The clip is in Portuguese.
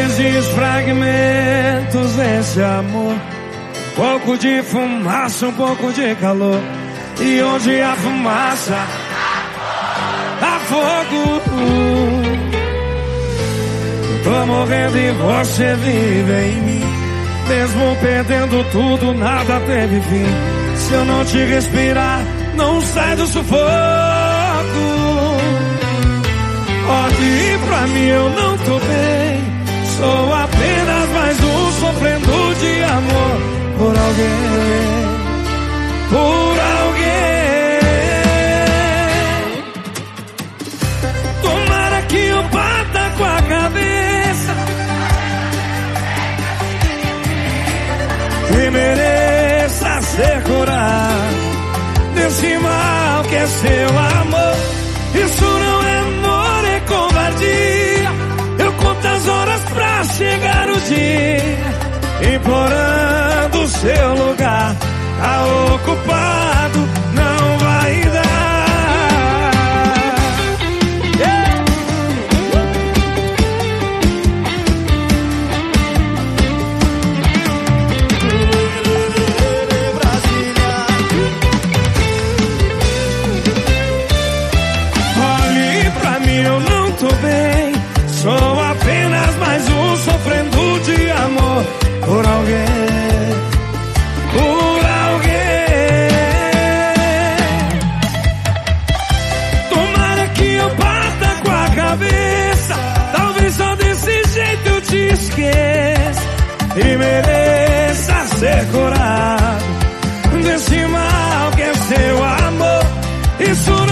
Milhares de fragmentos desse amor, um pouco de fumaça, um pouco de calor. E onde há fumaça, há fogo. Tô morrendo e você vive em mim. Mesmo perdendo tudo, nada teve fim. Se eu não te respirar, não sai do sufoco. Olhe pra mim, eu não tô bem. Sou apenas mais um sofrendo de amor por alguém, por alguém. Tomara que eu bata com a cabeça e mereça ser curado desse mal que é seu amor. Isso não é amor, é covardia. Eu conto as horas pra chegar o dia, implorando o seu lugar. Tá ocupado, não vai dar. Olhe pra mim, eu não tô bem. Sou apenas mais um sofrendo de amor por alguém, por alguém. Tomara que eu bata com a cabeça, talvez só desse jeito eu te esqueça e mereça ser curado desse mal que é seu amor. Isso